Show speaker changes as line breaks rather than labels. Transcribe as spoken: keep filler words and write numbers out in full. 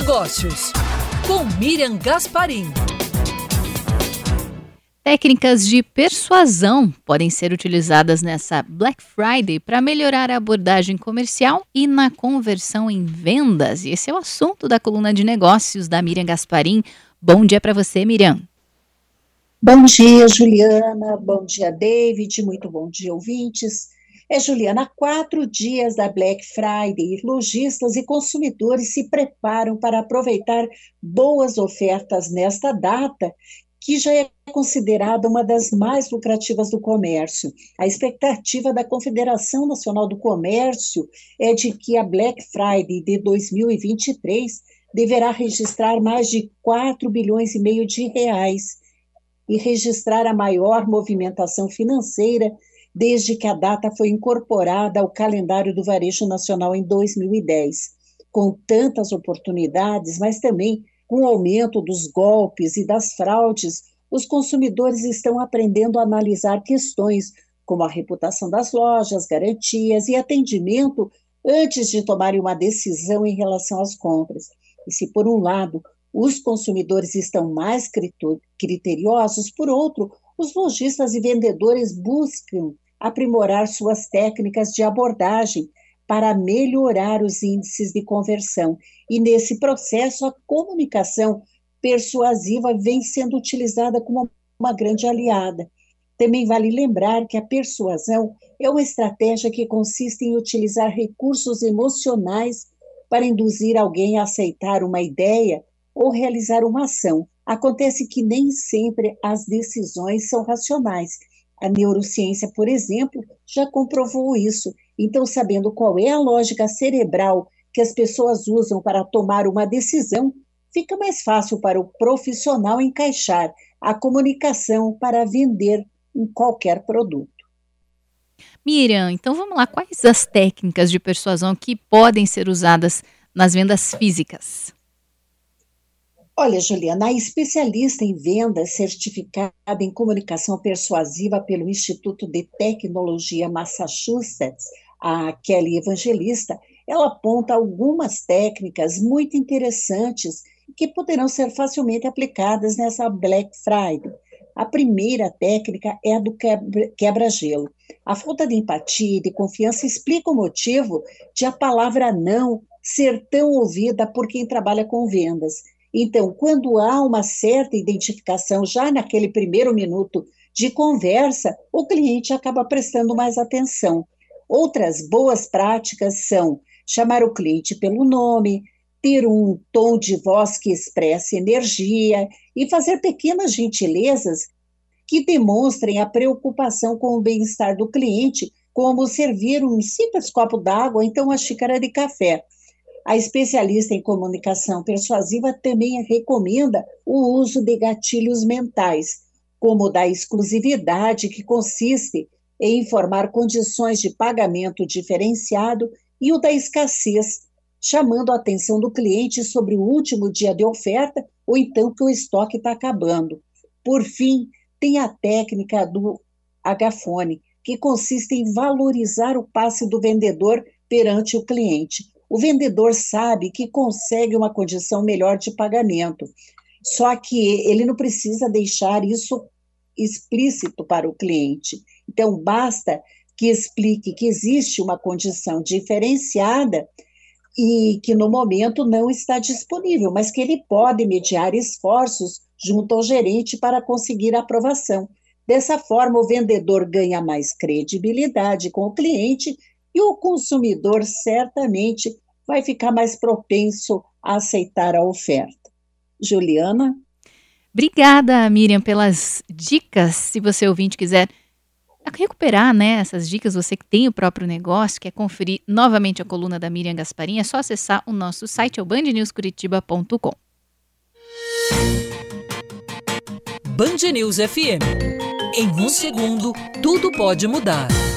Negócios, com Miriam Gasparim.
Técnicas de persuasão podem ser utilizadas nessa Black Friday para melhorar a abordagem comercial e na conversão em vendas. E esse é o assunto da coluna de negócios da Miriam Gasparim. Bom dia para você, Miriam.
Bom dia, Juliana. Bom dia, David. Muito bom dia, ouvintes. É, Juliana, há quatro dias da Black Friday, lojistas e consumidores se preparam para aproveitar boas ofertas nesta data, que já é considerada uma das mais lucrativas do comércio. A expectativa da Confederação Nacional do Comércio é de que a Black Friday de dois mil e vinte e três deverá registrar mais de quatro bilhões e meio de reais e registrar a maior movimentação financeira desde que a data foi incorporada ao calendário do varejo nacional em dois mil e dez. Com tantas oportunidades, mas também com o aumento dos golpes e das fraudes, os consumidores estão aprendendo a analisar questões como a reputação das lojas, garantias e atendimento antes de tomarem uma decisão em relação às compras. E se, por um lado, os consumidores estão mais criteriosos, por outro, os lojistas e vendedores buscam aprimorar suas técnicas de abordagem para melhorar os índices de conversão. E nesse processo, a comunicação persuasiva vem sendo utilizada como uma grande aliada. Também vale lembrar que a persuasão é uma estratégia que consiste em utilizar recursos emocionais para induzir alguém a aceitar uma ideia ou realizar uma ação. Acontece que nem sempre as decisões são racionais. A neurociência, por exemplo, já comprovou isso. Então, sabendo qual é a lógica cerebral que as pessoas usam para tomar uma decisão, fica mais fácil para o profissional encaixar a comunicação para vender em qualquer produto.
Miriam, então vamos lá. Quais as técnicas de persuasão que podem ser usadas nas vendas físicas?
Olha, Juliana, a especialista em vendas certificada em comunicação persuasiva pelo Instituto de Tecnologia Massachusetts, a Kelly Evangelista, ela aponta algumas técnicas muito interessantes que poderão ser facilmente aplicadas nessa Black Friday. A primeira técnica é a do quebra-gelo. A falta de empatia e de confiança explica o motivo de a palavra não ser tão ouvida por quem trabalha com vendas. Então, quando há uma certa identificação já naquele primeiro minuto de conversa, o cliente acaba prestando mais atenção. Outras boas práticas são chamar o cliente pelo nome, ter um tom de voz que expresse energia e fazer pequenas gentilezas que demonstrem a preocupação com o bem-estar do cliente, como servir um simples copo d'água ou então uma xícara de café. A especialista em comunicação persuasiva também recomenda o uso de gatilhos mentais, como o da exclusividade, que consiste em informar condições de pagamento diferenciado, e o da escassez, chamando a atenção do cliente sobre o último dia de oferta ou então que o estoque está acabando. Por fim, tem a técnica do agafone, que consiste em valorizar o passe do vendedor perante o cliente. O vendedor sabe que consegue uma condição melhor de pagamento, só que ele não precisa deixar isso explícito para o cliente. Então, basta que explique que existe uma condição diferenciada e que no momento não está disponível, mas que ele pode mediar esforços junto ao gerente para conseguir a aprovação. Dessa forma, o vendedor ganha mais credibilidade com o cliente e o consumidor certamente vai ficar mais propenso a aceitar a oferta. Juliana?
Obrigada, Miriam, pelas dicas. Se você ouvinte quiser recuperar, né, essas dicas, você que tem o próprio negócio, quer conferir novamente a coluna da Miriam Gasparim, é só acessar o nosso site, é o band news curitiba ponto com.
Band News F M. Em um segundo, tudo pode mudar.